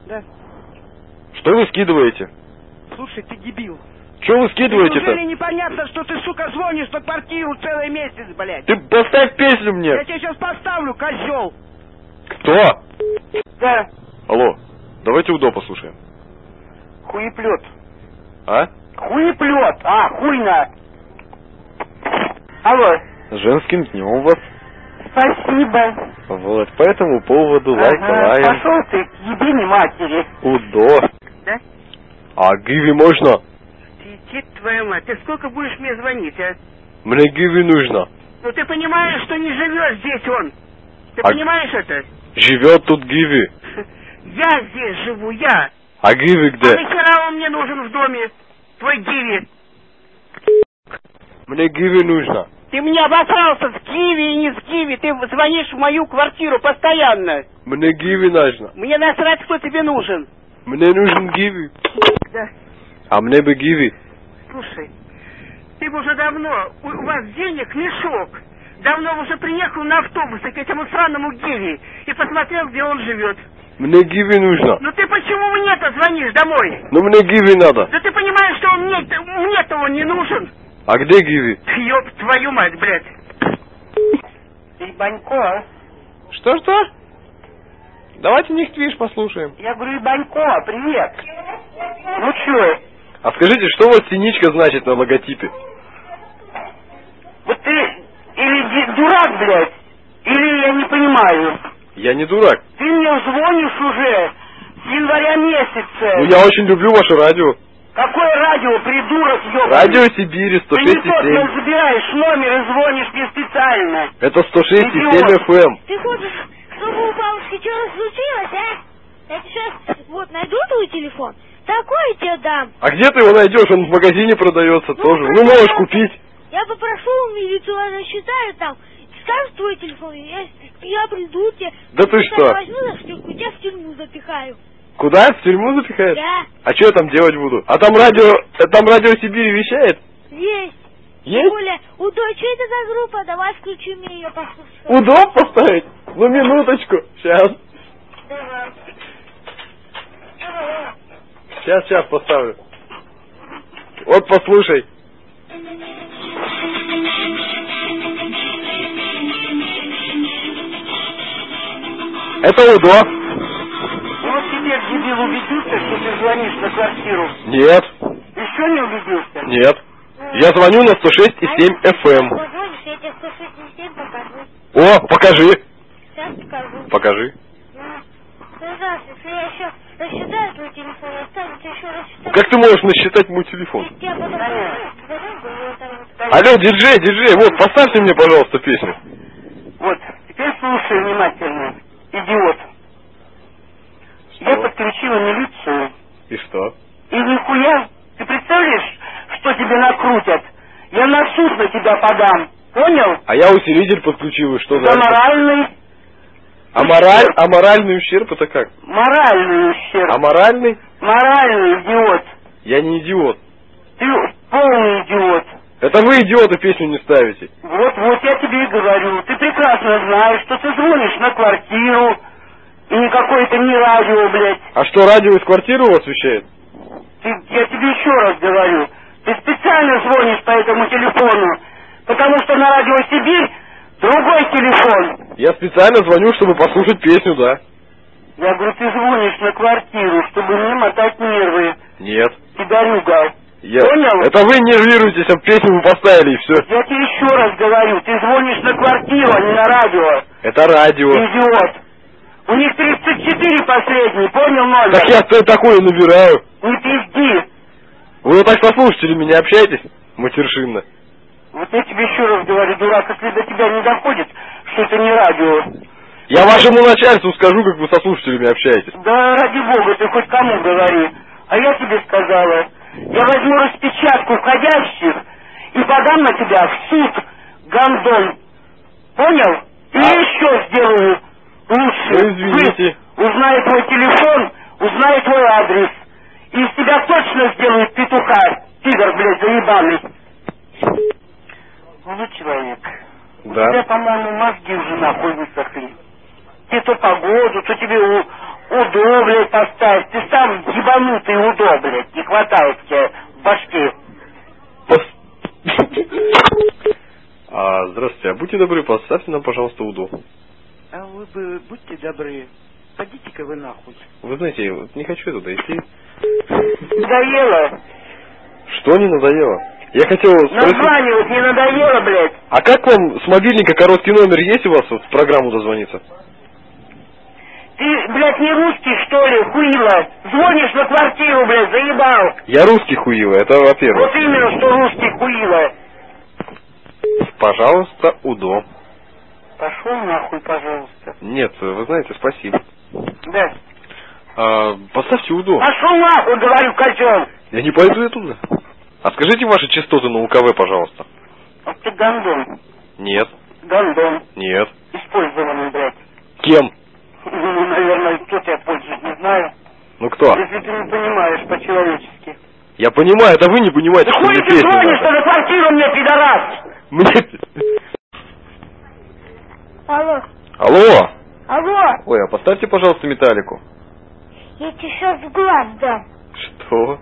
Да. Что вы скидываете? Слушай, ты дебил. Что вы скидываете-то? Неужели непонятно, что ты, сука, звонишь на квартиру целый месяц, блядь? Ты поставь песню мне. Я тебе сейчас поставлю, козел. Кто? Да. Алло, давайте УДО послушаем. Хуеплет. А? Хуеплет, хуйна. Алло. С женским днем вас. Спасибо. Вот, по этому поводу лайк. Пошел ты к ебени матери. УДО. Да? А гиви можно? Твоя мать, ты сколько будешь мне звонить, а? Мне гиви нужно. Ну ты понимаешь, что не живешь здесь он? Ты понимаешь это? Живет тут гиви. Я здесь живу, я. А гиви где? А нахера он мне нужен в доме? Твой гиви. Мне гиви нужно. Ты мне обосрался с гиви и не с гиви. Ты звонишь в мою квартиру постоянно. Мне гиви нужно. Мне насрать, кто тебе нужен. Мне нужен гиви. Да. А мне бы гиви. Слушай, ты бы уже давно, у вас денег мешок, давно уже приехал на автобусе к этому сраному гиви и посмотрел, где он живет. Мне гиви нужно. Ну ты почему мне-то звонишь домой? Ну мне гиви надо. Да ты понимаешь, что он мне-то он не нужен? А где гиви? Ёб твою мать, блядь. Ты Банько. Что? Давайте Нихтвиш послушаем. Я говорю, Банько, привет. Ну чё? А скажите, что у вас синичка значит на логотипе? Вот ты или дурак, блядь, или я не понимаю. Я не дурак. Ты мне звонишь уже с января месяца. Ну я очень люблю ваше радио. Какое радио, придурок, ёбаный? Радио Сибири 106,7. Ты не тот, забираешь номер и звонишь мне специально. Это 106,7 FM. Ты хочешь, чтобы у бабушки что-то случилось, а? Я сейчас вот найду твой телефон, такой тебе дам. А где ты его найдешь? Он в магазине продается тоже. Ну продается. можешь купить. Я попрошу милицию, она считает там, скажет твой телефон, я приду тебе. Да ты что? Я возьму за штуку, тебя в тюрьму запихаю. Куда? В тюрьму запихаешь? Да. А что я там делать буду? А там радио Сибири вещает? Есть. Есть? Тем более, УДО, что это за группа? Давай включи мне ее послушать. УДО поставить? Ну минуточку. Сейчас. Давай. Сейчас поставлю. Вот послушай. Это УДО. Вот теперь, дебил, убедился, что ты звонишь на квартиру? Нет. Еще не убедился? Нет. Я звоню на 106,7 FM. Позвонишь, я тебе 106,7 покажу. О, покажи. Сейчас покажу. Покажи. Ну, да, если я еще рассчитаю твой телефон, останется еще рассчитать. Как ты можешь насчитать мой телефон? Я потом Алло, диджей, вот, поставьте мне, пожалуйста, песню. Вот, теперь слушай внимательно, идиот. Что? Я подключила милицию. И что? И нихуя, ты представляешь, что тебе накрутят? Я на суд на тебя подам, понял? А я усилитель подключил, и что За дальше? моральный. А моральный ущерб это как? Моральный ущерб. А моральный? Моральный идиот. Я не идиот. Ты полный идиот. Это вы, идиоты, песню не ставите. Вот я тебе и говорю. Ты прекрасно знаешь, что ты звонишь на квартиру. И никакое это не радио, блядь. А что, радио из квартиры у вас вещает? Я тебе еще раз говорю. Ты специально звонишь по этому телефону. Потому что на радио Сибирь другой телефон. Я специально звоню, чтобы послушать песню, да. Я говорю, ты звонишь на квартиру, чтобы не мотать нервы. Нет. Пидорюга. Я... Понял? Это вы нервируетесь, а песню вы поставили, и все. Я тебе еще раз говорю, ты звонишь на квартиру, а не на радио. Это радио. Ты идиот. У них 34 последний, понял номер? Так я такое набираю. Не пизди. Вы вот так со слушателями не общаетесь? Матершинно. Вот я тебе еще раз говорю, дурак, если до тебя не доходит, что это не радио. Я вашему начальству скажу, как вы со слушателями общаетесь. Да ради бога, ты хоть кому говори. А я тебе сказала, я возьму распечатку входящих и подам на тебя в суд, гандон. Понял? И еще сделаю лучше. Ну, извините. Узнаю твой телефон, узнаю твой адрес. И из тебя точно сделают петуха, пидор, блядь, заебанный. Ну, человек, Да. у тебя, по-моему, мозги уже нахуй высохли. Тебе то погоду, то тебе УДО, блядь. блядь, поставь. Ты сам ебанутый УДО, блядь. Не хватает тебе в башке. Здравствуйте, а будьте добры, поставьте нам, пожалуйста, УДО. А вы бы будьте добры. Пойдите-ка вы нахуй. Вы знаете, вот не хочу туда идти. Надоело? Что не надоело? Я хотел спросить... Названивать не надоело, блядь? А как вам с мобильника короткий номер есть у вас вот в программу дозвониться? Ты, блядь, не русский, что ли, хуила? Звонишь на квартиру, блядь, заебал. Я русский хуила, это во-первых. Вот именно, что русский хуила. Пожалуйста, УДО. Пошел нахуй, пожалуйста. Нет, вы знаете, спасибо. Да. Поставьте УДО. Пошел нахуй, говорю, козел. Я не пойду я туда. А скажите ваши частоты на УКВ, пожалуйста. Вот ты гандон. Нет. Гандон. Нет. Использованный, блядь. Кем? Ну, наверное, кто тебя пользует, не знаю. Ну кто? Если ты не понимаешь по-человечески. Я понимаю, это вы не понимаете, Да что хуй мне ты песню звонишь-то надо. на квартиру мне, пидорас! Мне... Алло. Алло! Алло. Ой, а поставьте, пожалуйста, металлику. Я тебе сейчас в глаз дам. Что?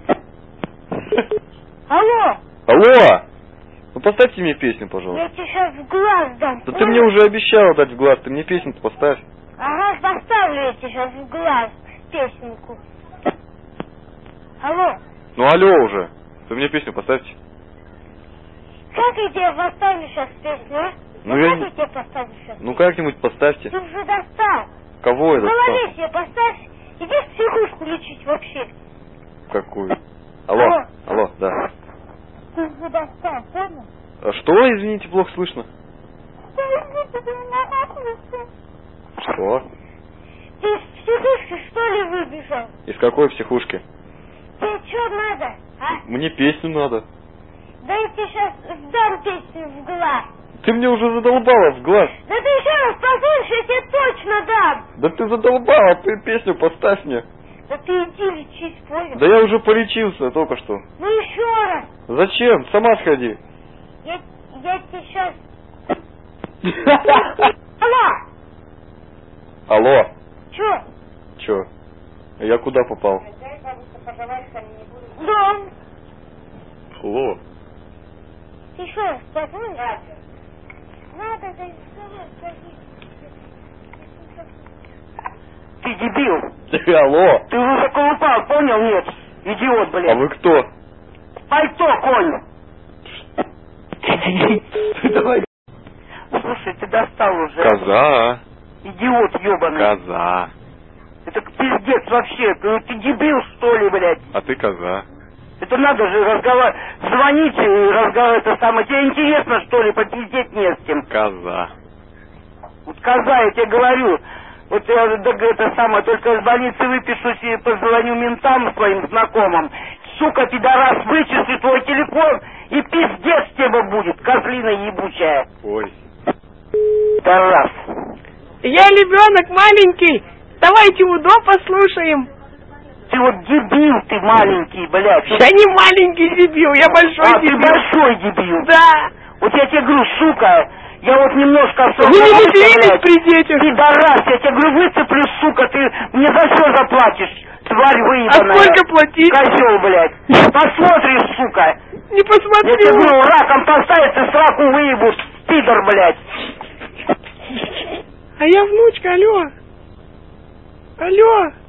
Алло. Алло! Ну поставьте мне песню, пожалуйста. Я тебе сейчас в глаз дам. Да ты мне уже обещала дать в глаз, ты мне песню-то поставь. Ага, поставлю я тебе сейчас в глаз песенку. Алло. Ну алло уже. Вы мне песню поставьте. Как я тебе поставлю сейчас песню, а? Ну, Как я я не- тебе поставлю сейчас? Ну как-нибудь поставьте. Ты уже достал. Кого В это? голове себе поставь. Иди в психушку лечить вообще. Какую? Алло. Алло. Алло, да. Ты уже достал, понял? А что, извините, плохо слышно? Что? Ты из психушки, что ли, выбежал? Из какой психушки? Тебе что надо, а? Мне песню надо. Да я тебе сейчас дам песню в глаз. Ты мне уже задолбала в глаз. Да ты еще раз послушай, я тебе точно дам. Да ты задолбала, ты песню поставь мне. Да ты иди лечись, понял? Да я уже полечился только что. Ну еще раз. Зачем? Сама сходи. Я тебе сейчас... Алло. Алло. Че? Чё? Я куда попал? Да. Алло. Ты еще раз позвонишь? Надо, да скажи. Ты дебил. Алло. Ты уже заколупал, понял, нет? Идиот, блядь. А вы кто? Пальто, конь. Давай. Слушай, ты достал уже. Коза. Идиот ебаный. Коза. Это пиздец вообще. Ты дебил, что ли, блядь? А ты коза. Это надо же разговаривать. Звонить и разговаривать, это самое. Тебе интересно, что ли, попиздеть не с кем? Коза. Вот коза, я тебе говорю. Вот я это самое, только из больницы выпишусь и позвоню ментам своим знакомым. Сука, пидорас, вычисли твой телефон, и пиздец тебе будет, козлина ебучая. Ой. Пидорас. Я ребенок маленький. Давайте УДО послушаем. Ты вот дебил ты маленький, блядь. Я не маленький дебил, я большой ты дебил. большой дебил. Да. Вот я тебе говорю, сука, я вот немножко... Вы не материтесь при детях. Пидорас, я тебе говорю, выцеплю, сука, ты мне за все заплатишь, тварь А выебаная. сколько платить? Козел, блядь. Посмотришь, сука. Не посмотрю. Я тебе говорю, раком поставить, ты сраку выебу, пидор, блядь. А я внучка, алло. Алло.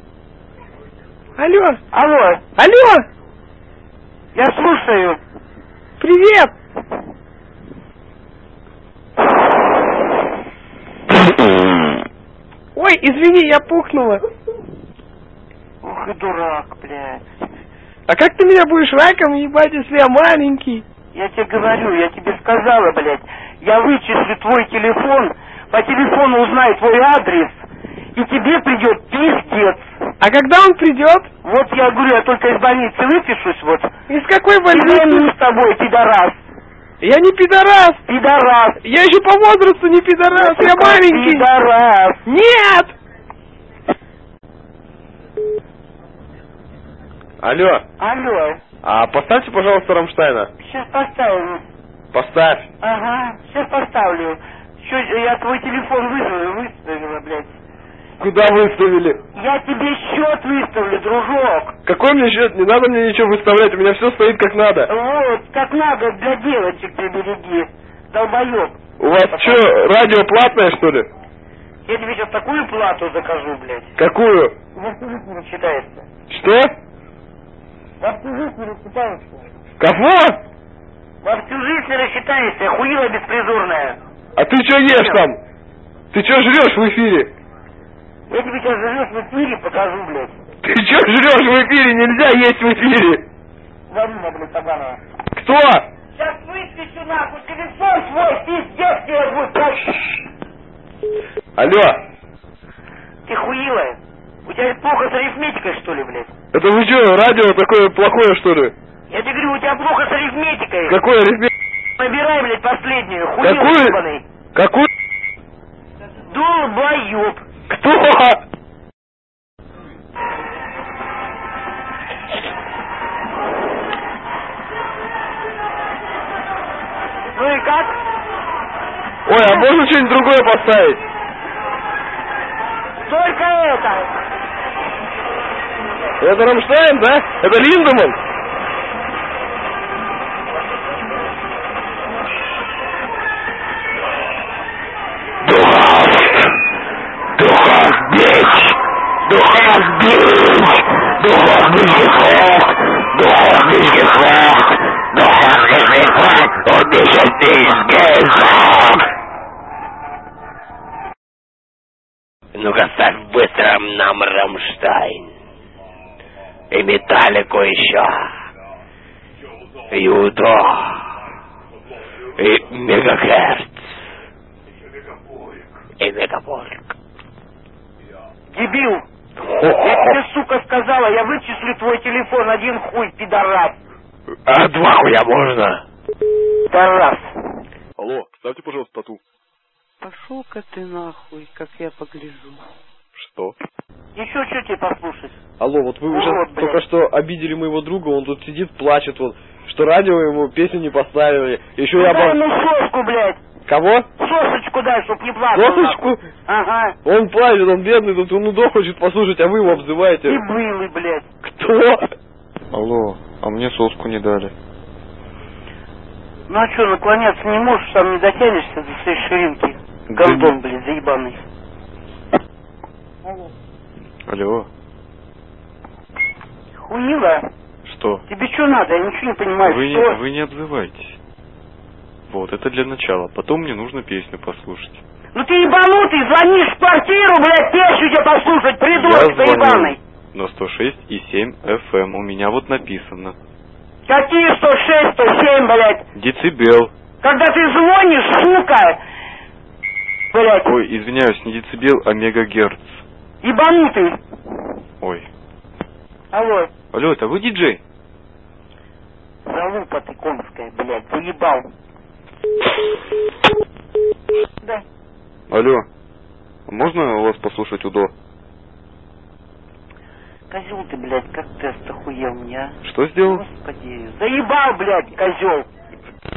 Алло. Алло, Алло. я слушаю. Привет. Ой, извини, я пухнула. Ох и дурак, блядь. А как ты меня будешь раком ебать, если я маленький? Я тебе говорю, я тебе сказала, блядь, я вычислю твой телефон, по телефону узнаю твой адрес, и тебе придет пиздец. А когда он придет? Вот я говорю, я только из больницы выпишусь, вот. Из какой И больницы? займу с тобой, пидорас. Я не пидорас. Пидорас. Я еще по возрасту не пидорас, я маленький. Пидорас. Нет. Алло. Алло, А поставьте, пожалуйста, Рамштайна. сейчас поставлю. Поставь. Ага, сейчас поставлю. Что, я твой телефон выставила, блядь. Куда выставили? Я тебе счет выставлю, дружок. Какой мне счет? Не надо мне ничего выставлять, у меня все стоит как надо. Вот, как надо для девочек ты береги, долбоёб. У вас что, радио платное, что ли? Я тебе сейчас такую плату закажу, блядь. Какую? В всю жизнь не рассчитается. Что? Во всю жизнь не рассчитаешься. Кого? Во всю жизнь не рассчитаешься, хуила беспризорная. А ты что ешь там? Ты что жрешь в эфире? Я тебе сейчас жрешь в эфире покажу, блядь. Ты что жрешь в эфире? Нельзя есть в эфире. Варина, блядь, Табанова. Кто? Сейчас выскочу нахуй, телефон свой, пиздец тебе будет, как... Алло. Ты хуила? У тебя плохо с арифметикой, что ли, блядь? Это вы что, радио такое плохое, что ли? Я тебе говорю, у тебя плохо с арифметикой. Какой арифмет? Набирай, блядь, последнюю, хуила Какую? ебаный. Какую? Долбоёб. Кто? Ну и как? Ой, а можно что-нибудь другое поставить? Только это. Это Рамштайн, да? Это Линдеманн? Ну-ка, ставь быстро нам Рамштайн. И Металлику еще. И Удо. И Мегагерц. И Мегапольк. Дебил. Я тебе, сука, сказала, я вычислю твой телефон, один хуй, пидорас. А 2 хуя можно? Пидорас. Алло, ставьте, пожалуйста, тату. Пошел-ка ты нахуй, как я погляжу. Что? Еще что тебе послушать? Алло, вот вы уже Вот, блядь. только что обидели моего друга, он тут сидит, плачет, вот, что радио ему песню не поставили. Еще я Дай ему соску, блядь. Кого? Сосочку дай, чтоб не плакал. Сосочку? нахуй. Ага. Он плачет, он бедный, тут он удо хочет послушать, а вы его обзываете. Ты былый, блядь. Кто? Алло, а мне соску не дали. Ну а что, наклоняться не можешь, сам не дотянешься до своей ширинки. Гондон, блядь, заебанный. Алло, Хуила? что? Тебе что надо? Я ничего не понимаю. Что? Вы не обзывайтесь. Вот, это для начала. Потом мне нужно песню послушать. Ну ты ебанутый, звонишь в квартиру, блядь, песню тебе послушать, придурок ты ебаный. На 106,7 FM. У меня вот написано. Какие 106, 107, блядь? Децибел. Когда ты звонишь, сука, блядь, Ой, извиняюсь, не децибел, а мегагерц. ебанутый. Ой. Алло, Алло, это вы диджей? залупа ты конская, блядь, заебал. Да. Алло. Можно у вас послушать Удо? Козел ты, блядь, как тест охуел мне, а? Что сделал? Господи, заебал, блядь, козел.